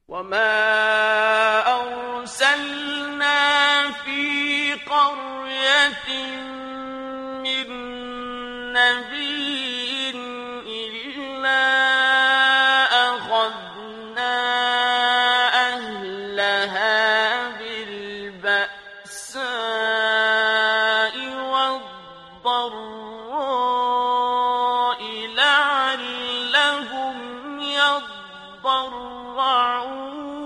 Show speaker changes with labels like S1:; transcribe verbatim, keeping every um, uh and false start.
S1: وما أرسلنا في قرية من نبي إلا أخذنا أهلها بالبأساء والضراء لعلهم يضرعون